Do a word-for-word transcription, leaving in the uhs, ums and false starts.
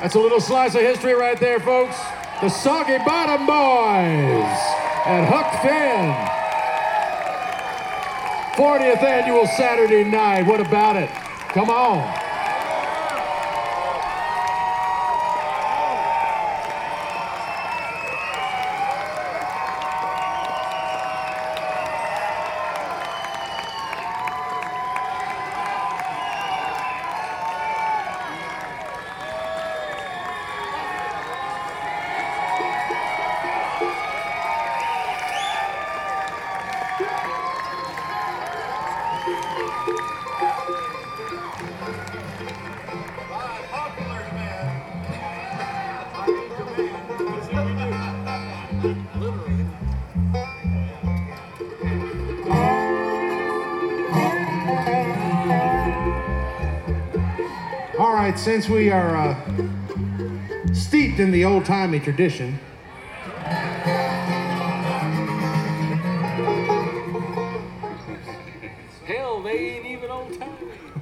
That's a little slice of history right there, folks. The Soggy Bottom Boys at Huck Finn. fortieth annual Saturday night. What about it? Come on. All right, since we are uh, steeped in the old-timey tradition, hell, they ain't even old-timey.